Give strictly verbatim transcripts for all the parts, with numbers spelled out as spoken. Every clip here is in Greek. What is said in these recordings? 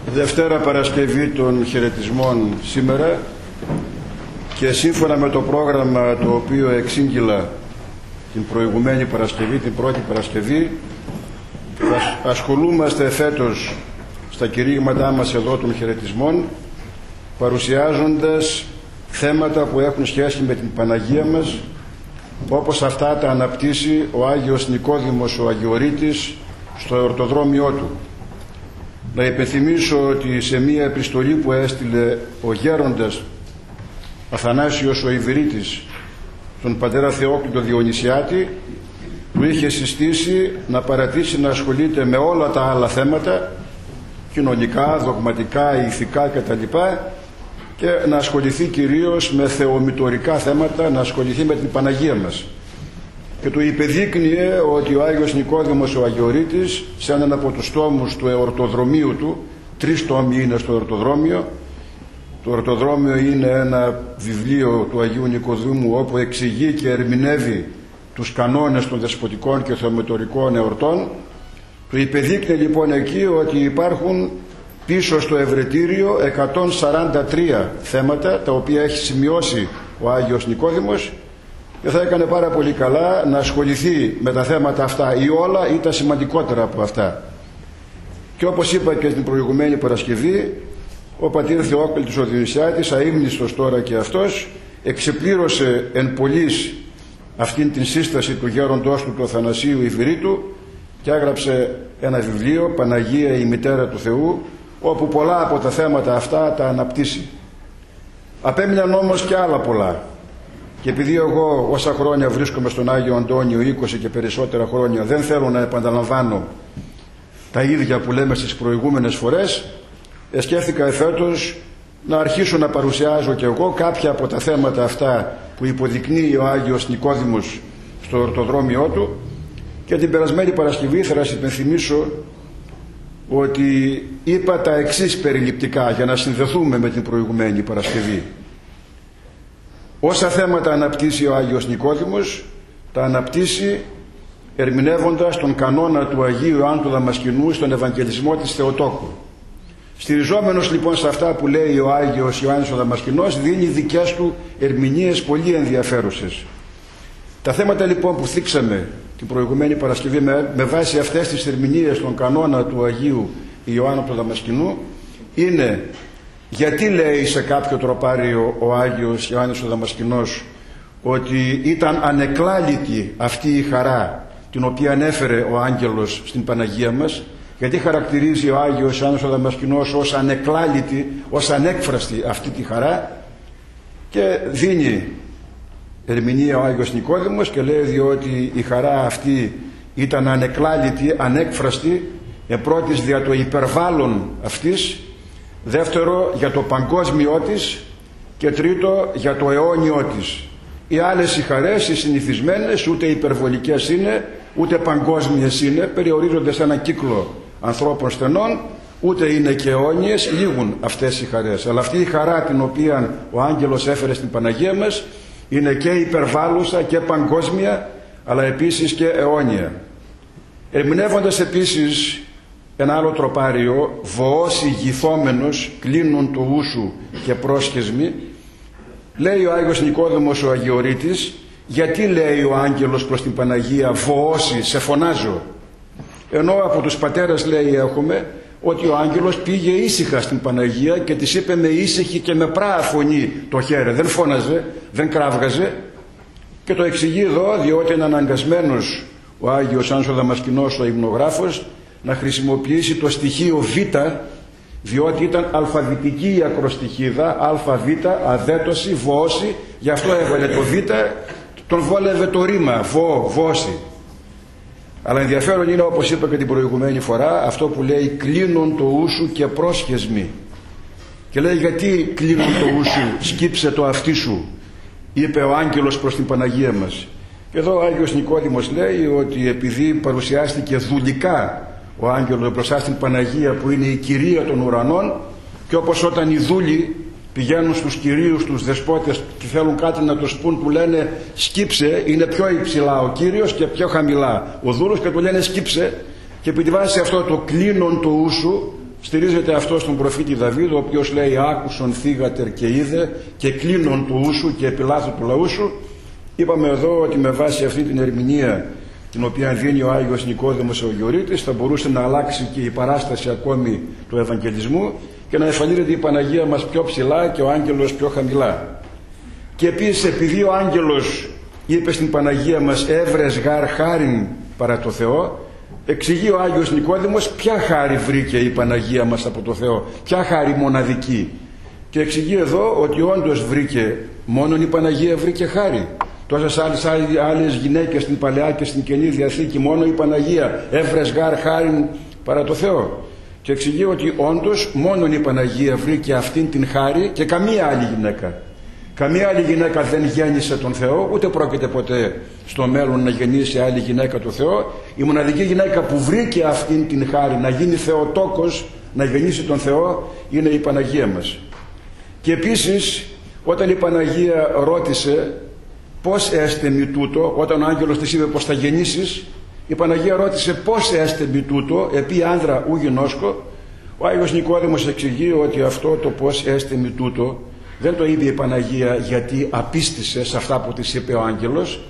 Δευτέρα Παρασκευή των χαιρετισμών σήμερα και σύμφωνα με το πρόγραμμα το οποίο εξήγηλα την προηγουμένη Παρασκευή, την πρώτη Παρασκευή, ασχολούμαστε φέτος στα κηρύγματά μας εδώ των χαιρετισμών παρουσιάζοντας θέματα που έχουν σχέση με την Παναγία μας, όπως αυτά τα αναπτύσσει ο Άγιος Νικόδημος ο Αγιορείτης στο εορτοδρόμιό του. Να υπενθυμίσω ότι σε μία επιστολή που έστειλε ο γέροντας Αθανάσιος ο Ιβηρίτης τον πατέρα Θεόκλητο Διονυσιάτη, του είχε συστήσει να παρατήσει να ασχολείται με όλα τα άλλα θέματα, κοινωνικά, δογματικά, ηθικά κτλ, και να ασχοληθεί κυρίως με θεομητορικά θέματα, να ασχοληθεί με την Παναγία μας. Και του υπεδείκνυε ότι ο Άγιος Νικόδημος ο Αγιορείτης, σε έναν από τους τόμους του εορτοδρομίου του, τρεις τόμοι είναι στο εορτοδρόμιο. Το εορτοδρόμιο είναι ένα βιβλίο του Αγίου Νικοδήμου όπου εξηγεί και ερμηνεύει τους κανόνες των δεσποτικών και θεομητορικών εορτών. Του υπεδείκνυε λοιπόν εκεί ότι υπάρχουν πίσω στο ευρετήριο εκατόν σαράντα τρία θέματα τα οποία έχει σημειώσει ο Άγιος Νικόδημος, και θα έκανε πάρα πολύ καλά να ασχοληθεί με τα θέματα αυτά ή όλα ή τα σημαντικότερα από αυτά. Και όπως είπα και στην προηγουμένη Παρασκευή, ο πατήρ Θεόκλητος ο Διονυσιάτης, αείμνηστος τώρα και αυτός, εξεπλήρωσε εν πολλοίς αυτήν την σύσταση του γέροντός του του Αθανασίου Ιβηρίτου και έγραψε ένα βιβλίο, Παναγία η Μητέρα του Θεού, όπου πολλά από τα θέματα αυτά τα αναπτύσσει. Απέμειναν όμως και άλλα πολλά. Και επειδή εγώ όσα χρόνια βρίσκομαι στον Άγιο Αντώνιο, είκοσι και περισσότερα χρόνια, δεν θέλω να επαναλαμβάνω τα ίδια που λέμε στις προηγούμενες φορές, σκέφτηκα εφέτος να αρχίσω να παρουσιάζω και εγώ κάποια από τα θέματα αυτά που υποδεικνύει ο Άγιος Νικόδημος στο εορτοδρόμιό του. Και την περασμένη Παρασκευή θα σας υπενθυμίσω ότι είπα τα εξής περιληπτικά για να συνδεθούμε με την προηγουμένη Παρασκευή. Όσα θέματα αναπτύσσει ο Άγιος Νικόδημος, τα αναπτύσσει ερμηνεύοντας τον κανόνα του Αγίου Ιωάννου του Δαμασκηνού στον Ευαγγελισμό της Θεοτόκου. Στηριζόμενος λοιπόν σε αυτά που λέει ο Άγιος Ιωάννης ο Δαμασκηνός, δίνει δικές του ερμηνείες πολύ ενδιαφέρουσες. Τα θέματα λοιπόν που θίξαμε την προηγουμένη Παρασκευή με, με βάση αυτές τις ερμηνείες στον κανόνα του Αγίου Ιωάννου του Δαμασκηνού είναι γιατί λέει σε κάποιο τροπάριο ο Άγιος Ιωάννης ο Δαμασκηνός ότι ήταν ανεκλάλητη αυτή η χαρά την οποία ανέφερε ο άγγελος στην Παναγία μας, γιατί χαρακτηρίζει ο Άγιος Ιωάννης ο Δαμασκηνός ως ανεκλάλητη, ως ανέκφραστη αυτή τη χαρά, και δίνει ερμηνεία ο Άγιος Νικόδημος και λέει διότι η χαρά αυτή ήταν ανεκλάλητη, ανέκφραστη, επρώτης δια το υπερβάλλον αυτής, δεύτερο για το παγκόσμιό της και τρίτο για το αιώνιό της. Οι άλλες οι χαρές, οι συνηθισμένες, ούτε υπερβολικές είναι, ούτε παγκόσμιες είναι, περιορίζονται σε ένα κύκλο ανθρώπων στενών, ούτε είναι και αιώνιες, λήγουν αυτές οι χαρές. Αλλά αυτή η χαρά την οποία ο άγγελος έφερε στην Παναγία μας είναι και υπερβάλλουσα και παγκόσμια, αλλά επίσης και αιώνια. Ερμηνεύοντας επίσης ένα άλλο τροπάριο, βοός ηγηθόμενος, κλείνουν το ούσου και πρόσχεσμη, λέει ο Άγιος Νικόδημος ο Αγιορείτης, γιατί λέει ο άγγελος προς την Παναγία βοώσει, σε φωνάζω, ενώ από τους πατέρες λέει έχουμε ότι ο άγγελος πήγε ήσυχα στην Παναγία και της είπε με ήσυχη και με πράα φωνή το χέρι, δεν φώναζε, δεν κράβγαζε, και το εξηγεί εδώ διότι είναι αναγκασμένος ο Άγιος Ιωάννης ο Δαμασκηνός ο υμνογράφος να χρησιμοποιήσει το στοιχείο Β, διότι ήταν αλφαβητική η ακροστοιχίδα, ΑΒ, αδέτωση, βόση, γι' αυτό έβαλε το Β, τον βόλευε το ρήμα, βό, βόση. Αλλά ενδιαφέρον είναι, όπως είπα και την προηγουμένη φορά, αυτό που λέει κλείνουν το ούσου και πρόσχεσμη. Και λέει γιατί κλείνουν το ούσου, σκύψε το αυτί σου, είπε ο άγγελος προς την Παναγία μας. Και εδώ ο Άγιος Νικόδημος λέει ότι επειδή παρουσιάστηκε δουλικά ο άγγελος μπροστά στην Παναγία που είναι η κυρία των ουρανών, και όπως όταν οι δούλοι πηγαίνουν στους κυρίους, τους δεσπότες και θέλουν κάτι να τους πούν, του λένε σκύψε, είναι πιο υψηλά ο Κύριος και πιο χαμηλά ο δούλος και του λένε σκύψε, και επί τη βάση αυτό το κλείνον του ούσου στηρίζεται αυτό στον προφήτη Δαβίδ, ο οποίος λέει «Άκουσον θύγατερ και είδε και κλίνον του ούσου και επιλάθου του λαού σου». Είπαμε εδώ ότι με βάση αυτή την ερμηνεία την οποία δίνει ο Άγιος Νικόδημος ο Αγιορείτης θα μπορούσε να αλλάξει και η παράσταση ακόμη του Ευαγγελισμού και να εμφανίζεται η Παναγία μας πιο ψηλά και ο άγγελος πιο χαμηλά. Και επίσης, επειδή ο άγγελος είπε στην Παναγία μας «Έβρες γάρ χάριν παρά το Θεό», εξηγεί ο Άγιος Νικόδημος ποια χάρη βρήκε η Παναγία μας από το Θεό, ποια χάρη μοναδική. Και εξηγεί εδώ ότι όντως βρήκε, μόνον η Παναγία βρήκε χάρη. Τόσες άλλες, άλλες γυναίκες στην Παλαιά και στην Καινή Διαθήκη, μόνο η Παναγία «Έβρες γάρ χάριν παρά το Θεό». Και εξηγεί ότι όντως μόνον η Παναγία βρήκε αυτήν την χάρη και καμία άλλη γυναίκα. Καμία άλλη γυναίκα δεν γέννησε τον Θεό, ούτε πρόκειται ποτέ στο μέλλον να γεννήσει άλλη γυναίκα τον Θεό. Η μοναδική γυναίκα που βρήκε αυτήν την χάρη να γίνει Θεοτόκος, να γεννήσει τον Θεό, είναι η Παναγία μας. Και επίσης, όταν η Παναγία ρώτησε πώς έστε μη τούτο, όταν ο άγγελος της είπε πως θα γεννήσεις, η Παναγία ρώτησε πώς έστε μη τούτο, επί άνδρα ου γινώσκω. Ο Άγιος Νικόδημος εξηγεί ότι αυτό το πώς έστε μη τούτο δεν το είπε η Παναγία γιατί απίστησε σε αυτά που της είπε ο άγγελος,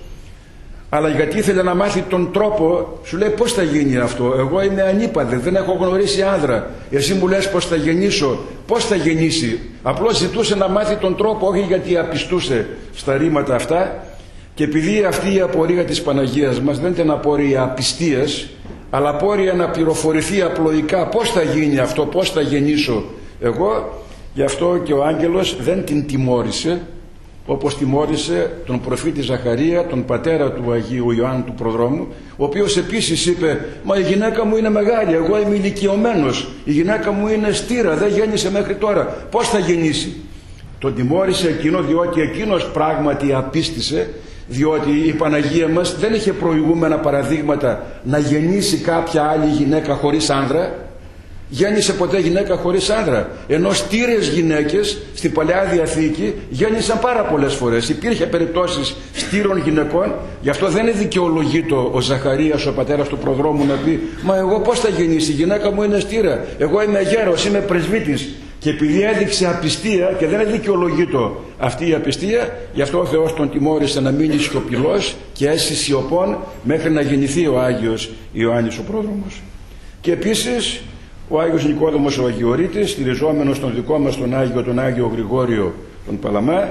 αλλά γιατί ήθελε να μάθει τον τρόπο. Σου λέει πώς θα γίνει αυτό, εγώ είμαι ανήπαντρη, δεν έχω γνωρίσει άνδρα, εσύ μου λες πώς θα γεννήσω, πώς θα γεννήσει. Απλώς ζητούσε να μάθει τον τρόπο, όχι γιατί απιστούσε στα ρήματα αυτά. Και επειδή αυτή η απορία της Παναγίας μας δεν ήταν απορία απιστίας, αλλά απορία να πληροφορηθεί απλοϊκά πώς θα γίνει αυτό, πώς θα γεννήσω εγώ, γι' αυτό και ο άγγελος δεν την τιμώρησε όπως τιμώρησε τον προφήτη Ζαχαρία, τον πατέρα του Αγίου Ιωάννου του Προδρόμου, ο οποίος επίσης είπε «Μα η γυναίκα μου είναι μεγάλη, εγώ είμαι ηλικιωμένος, η γυναίκα μου είναι στήρα, δεν γέννησε μέχρι τώρα, πώς θα γεννήσει». Τον τιμώρησε εκείνο διότι εκείνος πράγματι απίστησε, διότι η Παναγία μας δεν είχε προηγούμενα παραδείγματα να γεννήσει κάποια άλλη γυναίκα χωρίς άνδρα. Γέννησε ποτέ γυναίκα χωρίς άνδρα, ενώ στήρες γυναίκες στην Παλαιά Διαθήκη γέννησαν πάρα πολλές φορές. Υπήρχε περιπτώσεις στήρων γυναικών, γι' αυτό δεν είναι δικαιολογήτο ο Ζαχαρίας, ο πατέρας του Προδρόμου, να πει «Μα εγώ πώς θα γεννήσει, η γυναίκα μου είναι στήρα, εγώ είμαι γέρος, είμαι πρεσβύτης». Και επειδή έδειξε απιστία και δεν είναι δικαιολογήτο αυτή η απιστία, γι' αυτό ο Θεός τον τιμώρησε να μείνει σιωπηλός και έσει σιωπών μέχρι να γεννηθεί ο Άγιος Ιωάννης ο Πρόδρομος. Και επίσης ο Άγιος Νικόδημος ο Αγιορείτης, στηριζόμενος στον δικό μας τον Άγιο, τον Άγιο Γρηγόριο τον Παλαμά,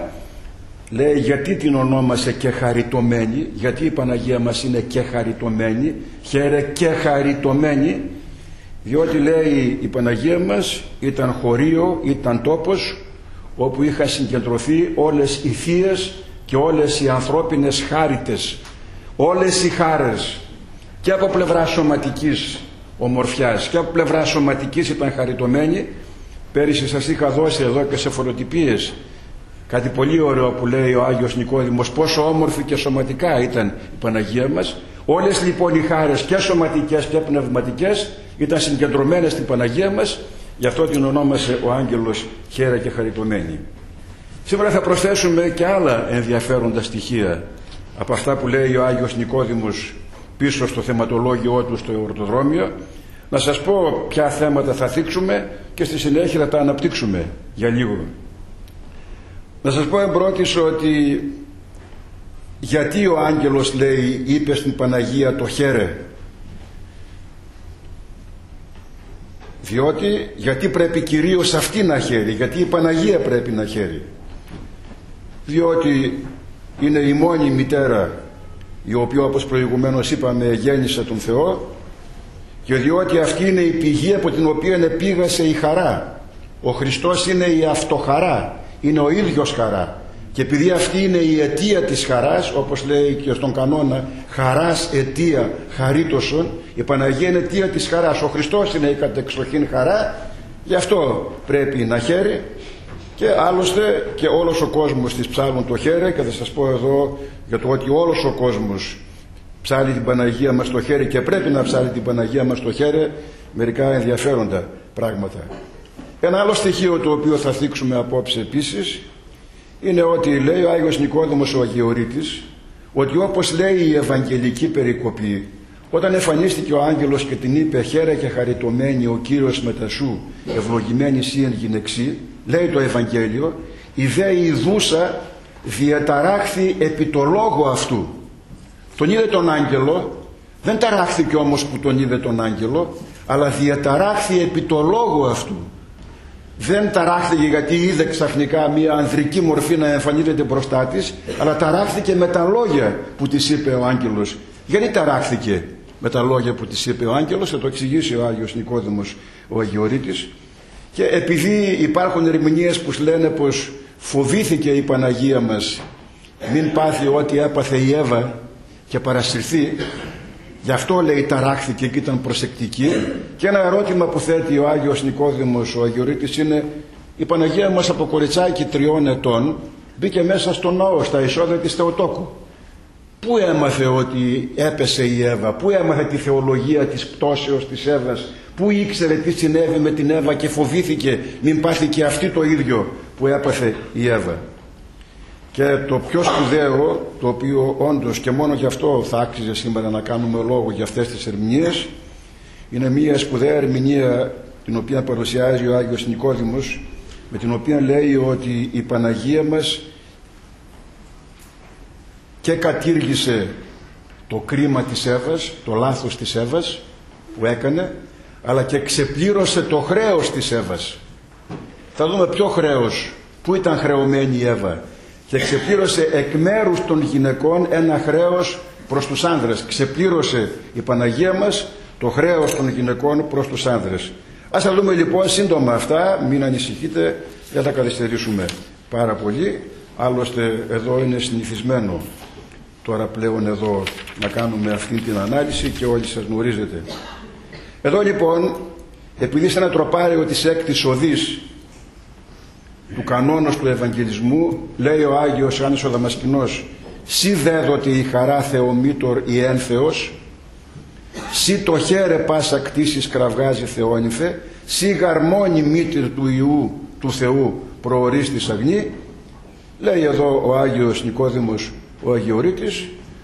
λέει γιατί την ονόμασε και χαριτωμένη, γιατί η Παναγία μας είναι και χαριτωμένη, χαίρε και χαριτωμένη, διότι λέει η Παναγία μας ήταν χωρίο, ήταν τόπος όπου είχαν συγκεντρωθεί όλες οι θείες και όλες οι ανθρώπινες χάριτες, όλες οι χάρες, και από πλευρά σωματικής ομορφιάς και από πλευρά σωματικής ήταν χαριτωμένη. Πέρυσι σας είχα δώσει εδώ και σε φωτοτυπίες κάτι πολύ ωραίο που λέει ο Άγιος Νικόδημος πόσο όμορφη και σωματικά ήταν η Παναγία μας. Όλες λοιπόν οι χάρες και σωματικές και πνευματικές ήταν συγκεντρωμένες στην Παναγία μας, γι' αυτό την ονόμασε ο άγγελος χαίρα και χαριτωμένη. Σήμερα θα προσθέσουμε και άλλα ενδιαφέροντα στοιχεία από αυτά που λέει ο Άγιος Νικόδημος πίσω στο θεματολόγιο του στο Ορτοδρόμιο. Να σας πω ποια θέματα θα θίξουμε και στη συνέχεια θα τα αναπτύξουμε για λίγο. Να σας πω εμπρότης ότι γιατί ο άγγελος λέει είπε στην Παναγία το χαίρε. Διότι γιατί πρέπει κυρίως αυτή να χαίρει, γιατί η Παναγία πρέπει να χαίρει, διότι είναι η μόνη μητέρα η οποία όπως προηγουμένως είπαμε γέννησε τον Θεό, και διότι αυτή είναι η πηγή από την οποία επήγασε η χαρά. Ο Χριστός είναι η αυτοχαρά, είναι ο ίδιος χαρά, και επειδή αυτή είναι η αιτία της χαράς, όπως λέει και στον κανόνα χαράς αιτία χαρίτωσον, η Παναγία είναι αιτία της χαράς, ο Χριστός είναι η κατεξοχήν χαρά, γι' αυτό πρέπει να χαίρει. Και άλλωστε και όλος ο κόσμος της ψάλουν το χαίρε, και θα σας πω εδώ για το ότι όλος ο κόσμος ψάλει την Παναγία μας το χαίρε και πρέπει να ψάλει την Παναγία μας το χαίρε, μερικά ενδιαφέροντα πράγματα. Ένα άλλο στοιχείο το οποίο θα θίξουμε απόψε επίσης είναι ότι λέει ο Άγιος Νικόδημος ο Αγιορείτης ότι όπως λέει η Ευαγγελική περικοπή Όταν εμφανίστηκε ο άγγελος και την είπε «Χαίρε και χαριτωμένη ο Κύριος μετασού, ευλογημένη σύ εν γυναιξή», λέει το Ευαγγέλιο, η δε ειδούσα διαταράχθη επί το λόγο αυτού. Τον είδε τον άγγελο, δεν ταράχθηκε όμως που τον είδε τον άγγελο, αλλά διαταράχθη επί το λόγο αυτού. Δεν ταράχθηκε γιατί είδε ξαφνικά μια ανδρική μορφή να εμφανίζεται μπροστά της, αλλά ταράχθηκε με τα λόγια που της είπε ο άγγελος. Γιατί ταράχθηκε με τα λόγια που της είπε ο άγγελος? Θα το εξηγήσει ο Άγιος Νικόδημος ο Αγιορείτης. Και επειδή υπάρχουν ερμηνείες που λένε πως φοβήθηκε η Παναγία μας μην πάθει ό,τι έπαθε η Εύα και παρασυρθεί, γι' αυτό λέει ταράχθηκε και ήταν προσεκτική. Και ένα ερώτημα που θέτει ο Άγιος Νικόδημος ο Αγιορείτης είναι: η Παναγία μας από κοριτσάκι τριών ετών μπήκε μέσα στο ναό, στα εισόδια της Θεοτόκου. Πού έμαθε ότι έπεσε η Εύα? Πού έμαθε τη θεολογία της πτώσεως της Εύας? Πού ήξερε τι συνέβη με την Εύα και φοβήθηκε μην πάθει και αυτή το ίδιο που έπαθε η Εύα? Και το πιο σπουδαίο, το οποίο όντως και μόνο γι' αυτό θα άξιζε σήμερα να κάνουμε λόγο για αυτές τις ερμηνείες, είναι μια σπουδαία ερμηνεία την οποία παρουσιάζει ο Άγιος Νικόδημος, με την οποία λέει ότι η Παναγία μας και κατήργησε το κρίμα της Εύας, το λάθος της Εύας που έκανε, αλλά και ξεπλήρωσε το χρέος της Εύας. Θα δούμε ποιο χρέος, πού ήταν χρεωμένη η Εύα. Και ξεπλήρωσε εκ μέρους των γυναικών ένα χρέος προς τους άνδρες. Ξεπλήρωσε η Παναγία μας το χρέος των γυναικών προς τους άνδρες. Ας τα δούμε λοιπόν σύντομα αυτά, μην ανησυχείτε, δεν θα καθυστερήσουμε πάρα πολύ. Άλλωστε εδώ είναι συνηθισμένο τώρα πλέον εδώ να κάνουμε αυτή την ανάλυση και όλοι σας γνωρίζετε. Εδώ λοιπόν, επειδή σε ένα τροπάριο της έκτης οδής του κανόνος του Ευαγγελισμού, λέει ο Άγιος Ιωάννης ο Δαμασκηνός: «Σι δέδοτε η χαρά Θεομήτωρ η εν Θεός, σι το χαίρε πάσα κτήσεις κραυγάζει Θεόνυθε, σι γαρμόνι μήτηρ του Ιού του Θεού προορίστης αγνή». Λέει εδώ ο Άγιος Νικόδημος ο Αγιορείτης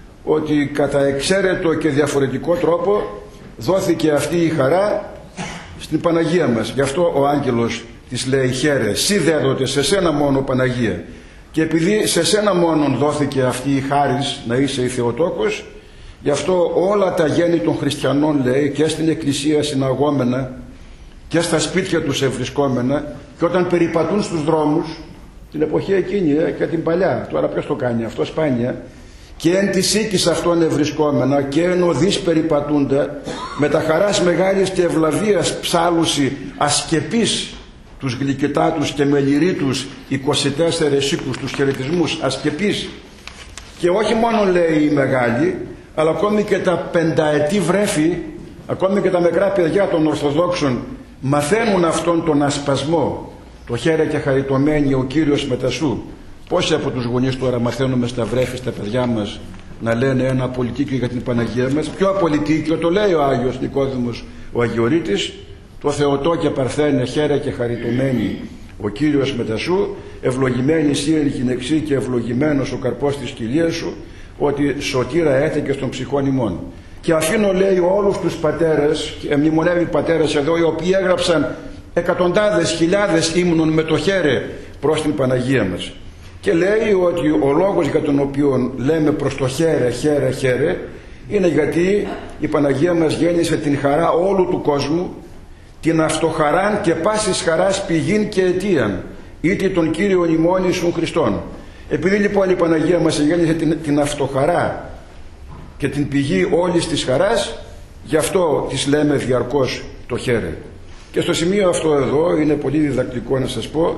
ότι κατά εξαίρετο και διαφορετικό τρόπο δόθηκε αυτή η χαρά στην Παναγία μας. Γι' αυτό ο άγγελος της λέει «Χαίρε, σι δέδοτε, σε σένα μόνο Παναγία». Και επειδή σε σένα μόνον δόθηκε αυτή η χάρις να είσαι η Θεοτόκος, γι' αυτό όλα τα γέννη των χριστιανών, λέει, και στην εκκλησία συναγόμενα και στα σπίτια τους ευρισκόμενα, και όταν περιπατούν στους δρόμους την εποχή εκείνη και την παλιά, τώρα ποιος το κάνει αυτό, σπάνια, και εν της οίκης αυτών ευρισκόμενα και εν οδείς περιπατούντα, με τα χαράς μεγάλης και ευλαβίας ψάλουσι ασκεπής τους γλυκητάτους και μελιρίτους είκοσι τέσσερις οίκους τους χαιρετισμούς ασκεπής. Και όχι μόνο λέει οι μεγάλοι, αλλά ακόμη και τα πενταετή βρέφη, ακόμη και τα μικρά παιδιά των Ορθοδόξων μαθαίνουν αυτόν τον ασπασμό, το «Χαίρε και χαριτωμένη ο Κύριος μετασού». Πόσοι από τους γονείς τώρα μαθαίνουμε στα βρέφη, στα παιδιά μας, να λένε ένα απολυτίκιο για την Παναγία μας? Ποιο απολυτίκιο? Το λέει ο Άγιος Νικόδημος ο Αγιορείτης: «Το Θεοτό και παρθένε, χαίρε και χαριτωμένη ο Κύριος μετασού, ευλογημένη σύ εν γυναιξή και ευλογημένος ο καρπός της κοιλίας σου, ότι σωτήρα έθεκε στον ψυχών ημών». Και αφήνω, λέει, όλους τους πατέρες, και μνημονεύει πατέρες εδώ, οι οποίοι έγραψαν εκατοντάδες χιλιάδες ύμνων με το χαίρε προς την Παναγία μας. Και λέει ότι ο λόγος για τον οποίο λέμε προς το χαίρε, χαίρε, χαίρε, είναι γιατί η Παναγία μας γέννησε την χαρά όλου του κόσμου, την αυτοχαράν και πάσης χαράς πηγήν και αιτίαν, είτε τον Κύριον ημών Ιησούν Χριστόν. Επειδή λοιπόν η Παναγία μας γέννησε την, την αυτοχαρά και την πηγή όλης της χαράς, γι' αυτό της λέμε διαρκώς το χαίρε. Και στο σημείο αυτό εδώ είναι πολύ διδακτικό να σας πω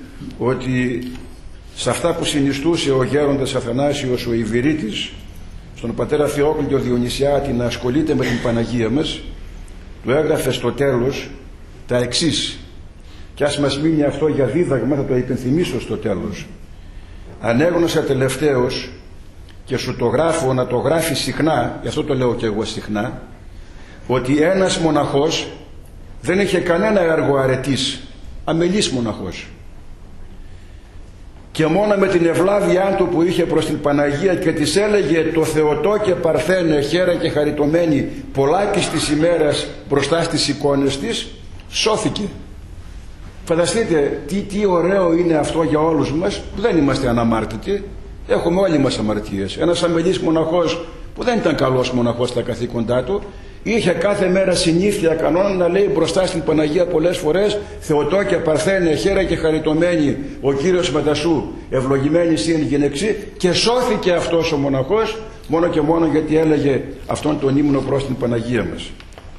ότι σε αυτά που συνιστούσε ο γέροντας Αθανάσιος ο Ιβηρίτης στον πατέρα Θεόκλητο Διονυσιάτη να ασχολείται με την Παναγία μας, του έγραφε στο τέλος τα εξής, και ας μας μείνει αυτό για δίδαγμα, θα το υπενθυμίσω στο τέλος. «Ανέγνωσα τελευταίως, και σου το γράφω να το γράφει συχνά, γι' αυτό το λέω και εγώ συχνά, ότι ένας μοναχός δεν είχε κανένα έργο αρετής, αμελής μοναχός, και μόνο με την ευλάβειά του που είχε προς την Παναγία και της έλεγε το Θεοτό και Παρθένε χαίρα και χαριτωμένη πολλάκις της ημέρας μπροστά στις εικόνες της, σώθηκε. Φανταστείτε τι, τι ωραίο είναι αυτό για όλους μας που δεν είμαστε αναμάρτητοι, έχουμε όλοι μας αμαρτίες. Ένας αμελής μοναχός που δεν ήταν καλός μοναχός στα καθήκοντά του, είχε κάθε μέρα συνήθεια κανόνα να λέει μπροστά στην Παναγία πολλές φορές Θεοτό και Παρθένε χαίρα και χαριτωμένη ο Κύριος Μετασού ευλογημένη σύ εν γυναιξή, και σώθηκε αυτός ο μοναχός μόνο και μόνο γιατί έλεγε αυτόν τον ύμνο προς την Παναγία μας.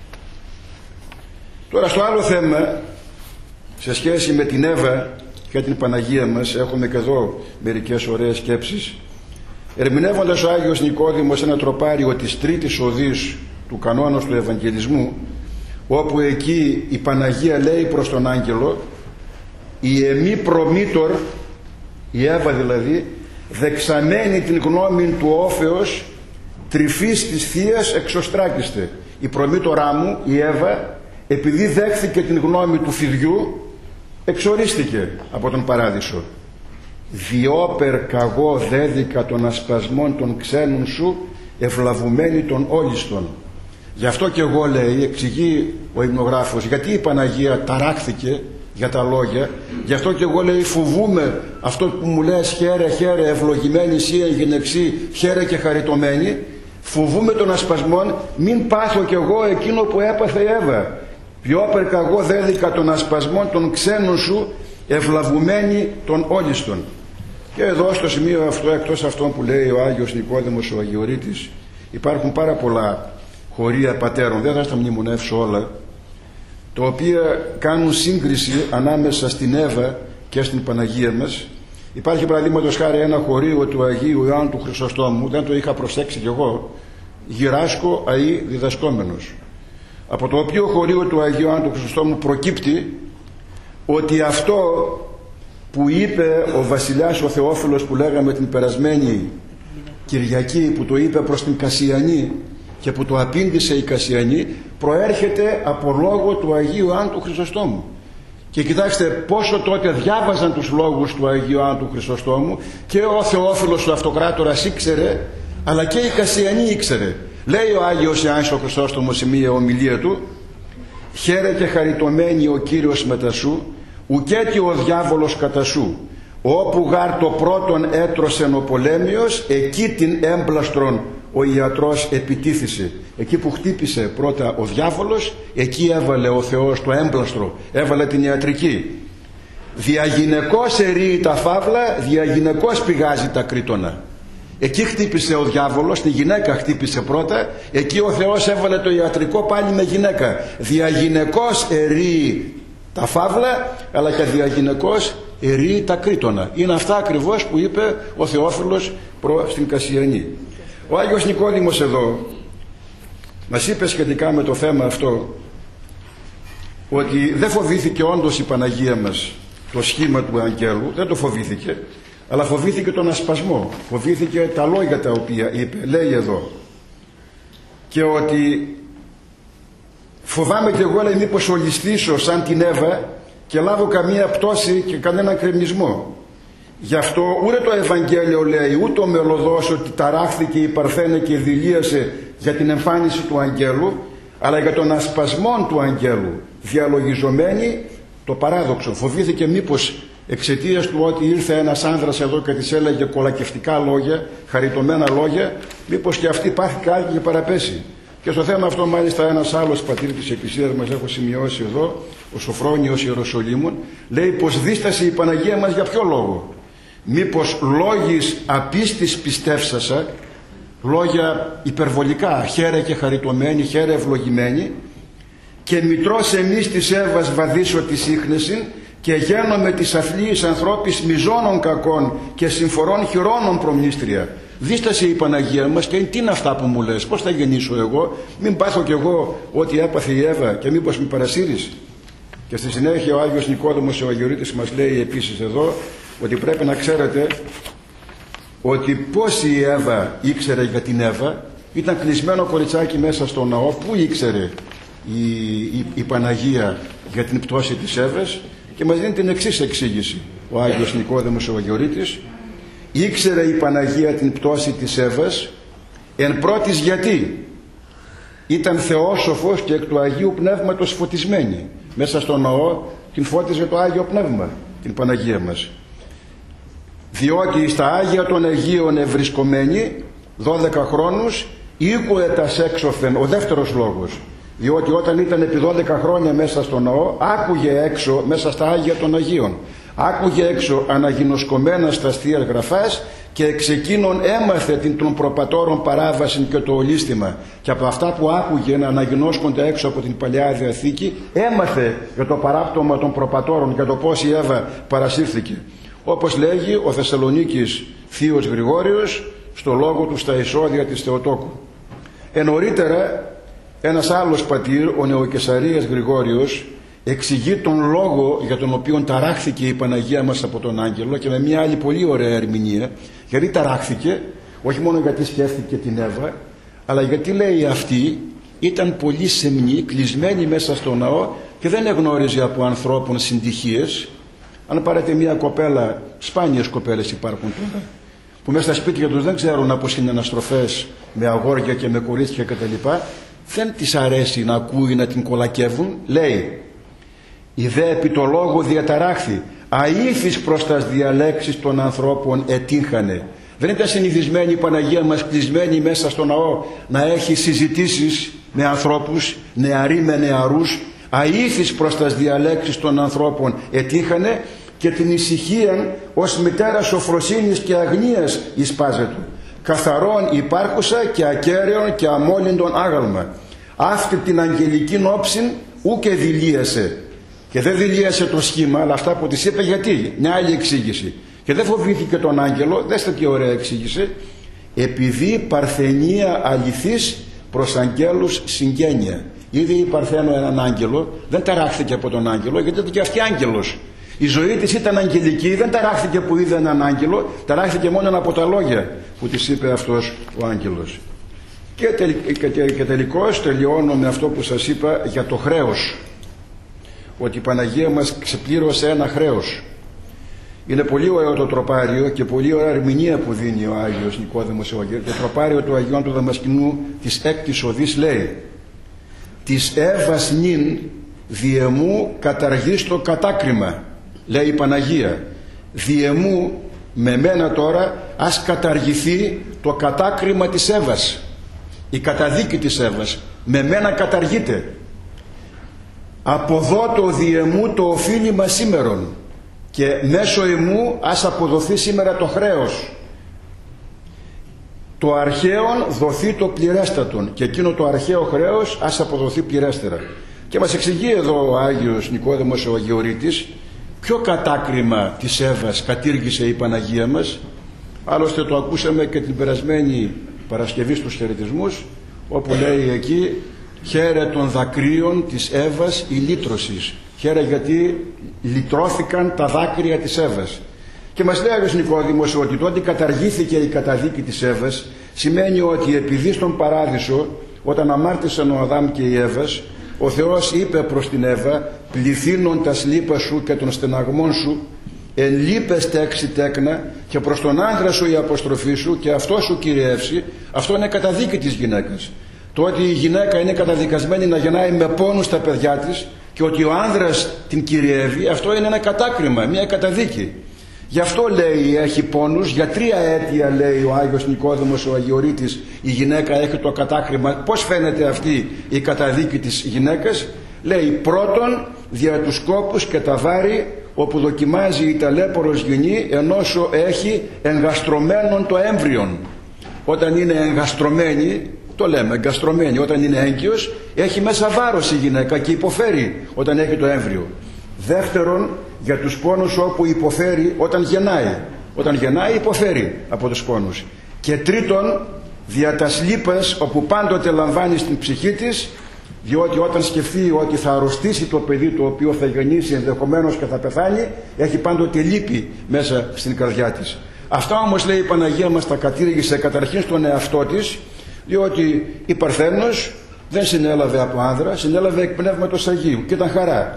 Τώρα στο άλλο θέμα, σε σχέση με την Εύα και την Παναγία μας, έχουμε και εδώ μερικές ωραίες σκέψεις. Ερμηνεύοντας ο Άγιος Νικόδημος ένα τροπάριο της τρίτης οδής του κανόνος του Ευαγγελισμού, όπου εκεί η Παναγία λέει προς τον άγγελο «Η εμή προμήτωρ», η Εύα δηλαδή, «δεξαμένη την γνώμη του όφεως τρυφής της θείας εξωστράκιστε». Η προμήτωρά μου, η Εύα, επειδή δέχθηκε την γνώμη του φιδιού, εξορίστηκε από τον παράδεισο. «Διόπερ καγώ δέδικα των ασπασμών των ξένων σου, ευλαβουμένη των όλιστων». Γι' αυτό και εγώ, λέει, εξηγεί ο υμνογράφος, γιατί η Παναγία ταράχθηκε για τα λόγια, γι' αυτό και εγώ, λέει, φοβούμαι αυτό που μου λες χαίρε χαίρε ευλογημένη σύ εν γυναιξή χαίρε και χαριτωμένη, φοβούμαι των ασπασμών, μην πάθω κι εγώ εκείνο που έπαθε η Εύα. Διόπερ καγώ δέδικα των ασπασμών των ξένων σου, ευλαβουμένη των όλιστων. Και εδώ στο σημείο αυτό, εκτός αυτών που λέει ο Άγιος Νικόδημος ο Αγιορείτης, υπάρχουν πάρα πολλά χωρία πατέρων, δεν θα τα μνημονεύσω όλα, τα οποία κάνουν σύγκριση ανάμεσα στην Εύα και στην Παναγία μας. Υπάρχει παραδείγματος χάρη ένα χωρίο του Αγίου Ιωάννου του Χρυσοστόμου, δεν το είχα προσέξει κι εγώ, Γυράσκο αΐ διδασκόμενος, από το οποίο χωρίο του Αγίου Ιωάννου του Χρυσοστόμου προκύπτει ότι αυτό που είπε ο βασιλιάς ο Θεόφιλος που λέγαμε την περασμένη Κυριακή, που το είπε προς την Κασιανή και που το απήντησε η Κασιανή, προέρχεται από λόγο του Αγίου Ιωάννου του Χρυσοστόμου. Και κοιτάξτε πόσο τότε διάβαζαν τους λόγους του Αγίου Ιωάννου του Χρυσοστόμου, και ο Θεόφιλος ο Αυτοκράτορας ήξερε, αλλά και η Κασιανή ήξερε. Λέει ο Άγιος Ιωάννης ο Χρυσόστομος σε μία ομιλία του, «Χαίρε και χαριτωμένη ο Κύριος μετασού, ουκέτι ο διάβολος κατά σου. Όπου γάρ το πρώτον έτρωσεν ο πολέμιος, εκεί την έμπλαστρον ο ιατρός επιτίθησε». Εκεί που χτύπησε πρώτα ο διάβολος, εκεί έβαλε ο Θεός το έμπλαστρο, έβαλε την ιατρική. «Διαγυναικώς ερεῖει τα φαύλα, διαγυναικώς πηγάζει τα κρήτωνα». Εκεί χτύπησε ο διάβολος, τη γυναίκα χτύπησε πρώτα, εκεί ο Θεός έβαλε το ιατρικό πάλι με γυναίκα. Διαγυναικώς ερεῖει τα φαύλα, αλλά και διαγυναικώς ερεῖει τα κρήτωνα. Είναι αυτά ακριβώς που είπε ο Θεόφιλος προς την Κασιανή. Ο Άγιος Νικόδημος εδώ μας είπε σχετικά με το θέμα αυτό ότι δεν φοβήθηκε όντως η Παναγία μας το σχήμα του αγγέλου, δεν το φοβήθηκε, αλλά φοβήθηκε τον ασπασμό, φοβήθηκε τα λόγια τα οποία είπε. Λέει εδώ, και ότι φοβάμαι και εγώ, λέει, μήπως ολισθήσω σαν την Εύα και λάβω καμία πτώση και κανένα κρεμισμό. Γι' αυτό ούτε το Ευαγγέλιο λέει, ούτε ο μελωδός ότι ταράχθηκε η Παρθένε και δηλίασε για την εμφάνιση του αγγέλου, αλλά για τον ασπασμό του αγγέλου διαλογιζομένη το παράδοξο. Φοβήθηκε μήπως εξαιτίας του ότι ήρθε ένας άνδρας εδώ και της έλεγε κολακευτικά λόγια, χαριτωμένα λόγια, μήπως και αυτή πάθει κάτι και παραπέσει. Και στο θέμα αυτό μάλιστα ένας άλλος πατήρ της Εκκλησίας μας, έχω σημειώσει εδώ, ο Σοφρόνιος Ιεροσολύμων, λέει πως δίστασε η Παναγία μας για ποιο λόγο? Μήπως λόγης απίστης πιστεύσασα, λόγια υπερβολικά, χαίρε και χαριτωμένη, χαίρε ευλογημένη, και μητρός εμείς της Εύας βαδίσω τη σύχνεση και γένομαι της αθλίης ανθρώπης μιζώνων κακών και συμφορών χειρώνων προμνήστρια. Δίστασε η Παναγία μας και τι είναι αυτά που μου λες, πώς θα γεννήσω εγώ, μην πάθω κι εγώ ό,τι έπαθε η Εύα και μήπως με παρασύρεις? Και στη συνέχεια ο Άγιος Νικόδημος ο Αγιορείτης μας λέει επίσης εδώ ότι πρέπει να ξέρετε ότι πώς η Εύα ήξερε για την Εύα, ήταν κλεισμένο κοριτσάκι μέσα στο ναό, που ήξερε η, η, η Παναγία για την πτώση της Εύας, Και μας δίνει την εξής εξήγηση ο Άγιος Νικόδημος ο Αγιορείτης. Ήξερε η Παναγία την πτώση της Εύας, εν πρώτης γιατί ήταν θεόσοφος και εκ του Αγίου Πνεύματος φωτισμένη. Μέσα στο ναό την φώτιζε το Άγιο Πνεύμα, την Παναγία μας. Διότι στα Άγια των Αγίων ευρισκομένη δώδεκα χρόνους ήκουε τας έξωθεν, ο δεύτερος λόγος. Διότι όταν ήταν επί δώδεκα χρόνια μέσα στο ναό, άκουγε έξω, μέσα στα Άγια των Αγίων, άκουγε έξω αναγινωσκομένα στα Θείας Γραφάς και εξ εκείνων έμαθε την των προπατώρων παράβαση και το ολίσθημα. Και από αυτά που άκουγε να αναγινώσκονται έξω από την Παλαιά Διαθήκη, έμαθε για το παράπτωμα των προπατώρων, για το πώς η Εύα παρασύρθηκε. Όπως λέγει ο Θεσσαλονίκης θείος Γρηγόριος στο λόγο του στα εισόδια της Θεοτόκου. Εν νωρίτερα ένας άλλος πατήρ, ο Νεοκεσαρίας Γρηγόριος, εξηγεί τον λόγο για τον οποίο ταράχθηκε η Παναγία μας από τον άγγελο και με μια άλλη πολύ ωραία ερμηνεία. Γιατί ταράχθηκε, όχι μόνο γιατί σκέφτηκε την Εύα, αλλά γιατί λέει αυτή ήταν πολύ σεμνή, κλεισμένη μέσα στο ναό και δεν εγνώριζε από ανθρώπων συντυχίες. Αν πάρετε μια κοπέλα, σπάνιες κοπέλες υπάρχουν τώρα, που μέσα στα σπίτια τους δεν ξέρουν από συναναστροφές με αγόρια και με κορίτσια κτλ. Δεν της αρέσει να ακούει να την κολακεύουν. Λέει, η δε επί το λόγο διαταράχθη, αήθης προς τας διαλέξεις των ανθρώπων ετύχανε. Δεν ήταν συνηθισμένη η Παναγία μας κλεισμένη μέσα στο ναό να έχει συζητήσεις με ανθρώπους, νεαροί με νεαρούς. Αήθης προς τας διαλέξεις των ανθρώπων ετύχανε και την ησυχίαν ως μητέρα σοφροσύνης και αγνίας εισπάζετο. Καθαρόν υπάρχουσα και ακέραιον και αμόλυντον άγαλμα. Αυτή την αγγελική όψιν ούκε δηλίασε. Και δεν δηλίασε το σχήμα, αλλά αυτά που της είπε γιατί. Μια άλλη εξήγηση. Και δεν φοβήθηκε τον άγγελο, δέστε τι ωραία εξήγησε. Επειδή παρθενία αληθής προς αγγέλους συγγένεια. Είδε η Παρθένο έναν άγγελο, δεν ταράχθηκε από τον άγγελο, γιατί ήταν και αυτή άγγελος. Η ζωή της ήταν αγγελική, δεν ταράχθηκε που είδε έναν άγγελο, ταράχθηκε μόνο από τα λόγια που της είπε αυτός ο άγγελος. Και, τελ, και, και τελικώς τελειώνω με αυτό που σας είπα για το χρέος. Ότι η Παναγία μας ξεπλήρωσε ένα χρέος. Είναι πολύ ωραίο το τροπάριο και πολύ ωραία ερμηνεία που δίνει ο Άγιος Νικόδημος ο Αγιορείτης. Το τροπάριο του Αγιών του Δαμασκηνού της έκτης οδής λέει, της Εύας νυν διεμού καταργείς το κατάκριμα, λέει η Παναγία. Διεμού με μένα τώρα ας καταργηθεί το κατάκριμα της Εύας, η καταδίκη της Εύας με μένα καταργείται. Αποδώ το διεμού το οφείλημα σήμερον και μέσω εμού ας αποδοθεί σήμερα το χρέος. Το αρχαίον δοθεί το πληρέστατον και εκείνο το αρχαίο χρέος ας αποδοθεί πληρέστερα. Και μας εξηγεί εδώ ο Άγιος Νικόδημος ο Αγιορείτης ποιο κατάκριμα της Εύας κατήργησε η Παναγία μας. Άλλωστε το ακούσαμε και την περασμένη Παρασκευή στους χαιρετισμούς, όπου λέει εκεί χαίρε των δακρύων της Εύας η λύτρωσης. Χαίρε γιατί λυτρώθηκαν τα δάκρυα της Εύας. Και μας λέει ο Άγιος Νικόδημος ότι τότε καταργήθηκε η καταδίκη της Εύας, σημαίνει ότι επειδή στον Παράδεισο όταν αμάρτησαν ο Αδάμ και η Εύας, ο Θεός είπε προς την Εύα, πληθύνων τας λύπας σου και των στεναγμών σου, εν λύπες τέξει τέκνα και προς τον άντρα σου η αποστροφή σου και αυτό σου κυριεύσει. Αυτό είναι καταδίκη της γυναίκας. Το ότι η γυναίκα είναι καταδικασμένη να γεννάει με πόνους στα παιδιά της και ότι ο άνδρας την κυριεύει, αυτό είναι ένα κατάκριμα, μια καταδίκη. Γι' αυτό λέει έχει πόνους, για τρία αίτια λέει ο Άγιος Νικόδημος ο Αγιορείτης η γυναίκα έχει το κατάκριμα. Πώς φαίνεται αυτή η καταδίκη της γυναίκας? Λέει πρώτον δια τους κόπους και τα βάρη όπου δοκιμάζει η ταλέπορος γυνή ενώσο έχει εγκαστρωμένον το έμβριον. Όταν είναι εγκαστρωμένη, το λέμε εγκαστρωμένη, όταν είναι έγκυος έχει μέσα βάρος η γυναίκα και υποφέρει όταν έχει το έμβριο. Δεύτερον, για τους πόνους όπου υποφέρει όταν γεννάει. Όταν γεννάει υποφέρει από τους πόνους. Και τρίτον, δια τας λύπας όπου πάντοτε λαμβάνει στην ψυχή της, διότι όταν σκεφτεί ότι θα αρρωστήσει το παιδί το οποίο θα γεννήσει ενδεχομένως και θα πεθάνει, έχει πάντοτε λύπη μέσα στην καρδιά της. Αυτά όμως λέει η Παναγία μας τα κατήργησε καταρχήν στον εαυτό της, διότι η Παρθένος δεν συνέλαβε από άνδρα, συνέλαβε εκ Πνεύματος Αγίου και ήταν χαρά.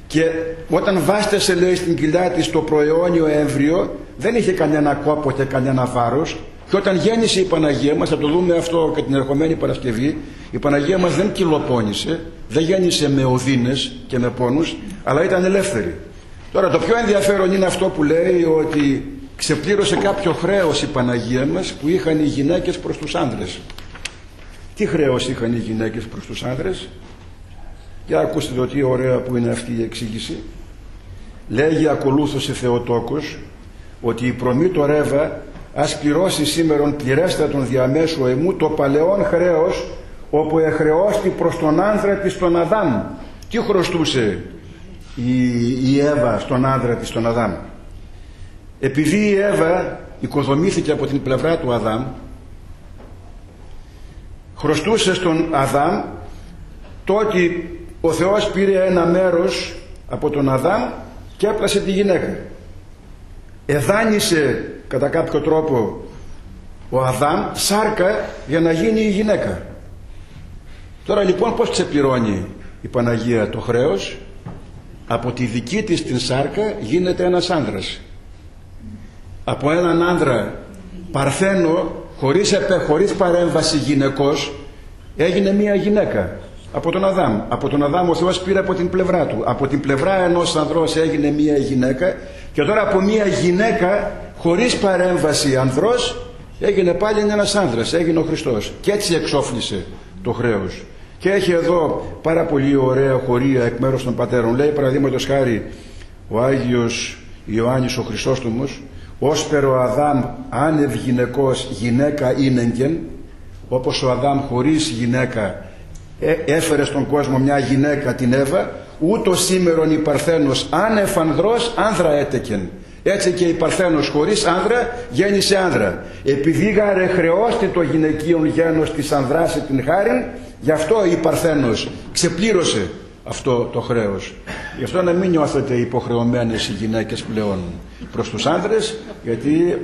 Και όταν βάστασε, λέει, στην κοιλιά της το προαιώνιο έμβριο, δεν είχε κανένα κόπο και κανένα βάρος. Και όταν γέννησε η Παναγία μας, θα το δούμε αυτό και την ερχομένη Παρασκευή, η Παναγία μας δεν κυλοπώνησε, δεν γέννησε με οδύνες και με πόνους, αλλά ήταν ελεύθερη. Τώρα το πιο ενδιαφέρον είναι αυτό που λέει ότι ξεπλήρωσε κάποιο χρέος η Παναγία μας που είχαν οι γυναίκες προς τους άνδρες. Τι χρέος είχαν οι γυναίκες προς τους άνδρες? Για ακούστε το τι ωραία που είναι αυτή η εξήγηση. Λέγει ακολούθως η Θεοτόκος ότι η προμήτω Ρέβα ας πληρώσει σήμερον πληρέστατον διαμέσου εμού το παλαιόν χρέος όπου εχρεώστη προς τον άνδρα της τον Αδάμ. Τι χρωστούσε η, η Εύα στον άνδρα της τον Αδάμ? Επειδή η Εύα οικοδομήθηκε από την πλευρά του Αδάμ, χρωστούσε στον Αδάμ το ότι ο Θεός πήρε ένα μέρος από τον Αδάμ και έπλασε τη γυναίκα. Εδάνισε κατά κάποιο τρόπο ο Αδάμ σάρκα για να γίνει η γυναίκα. Τώρα λοιπόν πώς ξεπληρώνει η Παναγία το χρέος? Από τη δική της την σάρκα γίνεται ένας άνδρας. Από έναν άνδρα παρθένο, χωρίς, επε, χωρίς παρέμβαση γυναικός, έγινε μία γυναίκα. Από τον Αδάμ. Από τον Αδάμ ο Θεός πήρε από την πλευρά του. Από την πλευρά ενός ανδρός έγινε μία γυναίκα, και τώρα από μία γυναίκα χωρίς παρέμβαση ανδρός έγινε πάλι ένας άνδρας, έγινε ο Χριστός. Και έτσι εξόφλησε το χρέος. Και έχει εδώ πάρα πολύ ωραία χωρία εκ μέρους των πατέρων. Λέει παραδείγματος χάρη ο Άγιος Ιωάννης ο Χρυσόστομος, όσπερο Αδάμ άνευ γυναικός γυναίκα ίνεγγεν, όπως ο Αδάμ χωρίς γυναίκα έφερε στον κόσμο μια γυναίκα, την Εύα, ούτω σήμερον η Παρθένος άνευ ανδρός άνδρα έτεκεν. Έτσι και η Παρθένος χωρίς άνδρα γέννησε άνδρα. Επειδή γάρε χρεώστη το γυναικείον γένος της ανδράση την χάρη, γι' αυτό η Παρθένος ξεπλήρωσε αυτό το χρέος. Γι' αυτό να μην νιώθετε υποχρεωμένες οι γυναίκες πλέον προς τους άνδρες, γιατί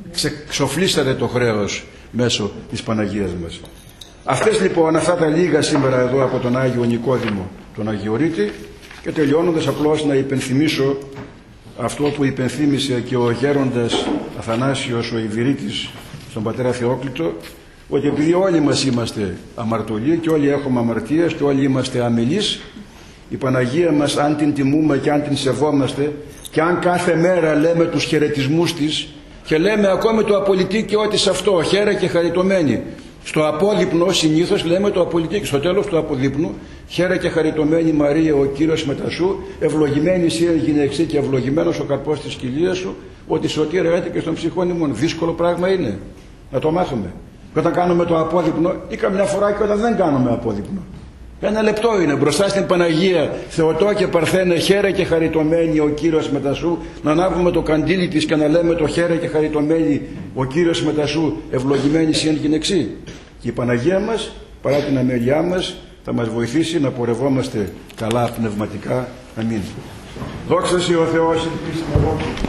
ξοφλήσατε το χρέος μέσω της Παναγίας μας. Αυτές λοιπόν, αυτά τα λίγα σήμερα εδώ από τον Άγιο Νικόδημο τον Αγιορείτη, και τελειώνοντας απλώς να υπενθυμίσω αυτό που υπενθύμησε και ο γέροντας Αθανάσιος ο Ιβηρίτης στον πατέρα Θεόκλητο, ότι επειδή όλοι μας είμαστε αμαρτωλοί και όλοι έχουμε αμαρτίες και όλοι είμαστε αμελείς, η Παναγία μας, αν την τιμούμε και αν την σεβόμαστε και αν κάθε μέρα λέμε τους χαιρετισμούς της και λέμε ακόμη το απολυτίκι ότι σε αυτό, χαίρε και χαριτωμένη, στο απόδειπνο συνήθως λέμε το απολυτίκι, στο τέλος του αποδείπνου, χαίρε και χαριτωμένη Μαρία ο Κύριος μετά σου, ευλογημένη εσύ γυναιξή και ευλογημένος ο καρπός της κοιλίας σου, ότι σωτήρα έτεκε στον ψυχόν ημών. Δύσκολο πράγμα είναι να το μάθουμε. Και όταν κάνουμε το απόδειπνο, ή καμιά φορά και όταν δεν κάνουμε απόδειπνο. Ένα λεπτό είναι μπροστά στην Παναγία, Θεοτό και Παρθένε, χαίρε και χαριτωμένη ο Κύριος μετά σου, να ανάβουμε το καντήλι της και να λέμε το χαίρε και χαριτωμένη ο Κύριος μετά σου, ευλογημένη εσύ εν γυναιξή. Και η Παναγία μας, παρά την αμέλειά μας, θα μας βοηθήσει να πορευόμαστε καλά πνευματικά. Αμήν. Δόξα σοι ο Θεός.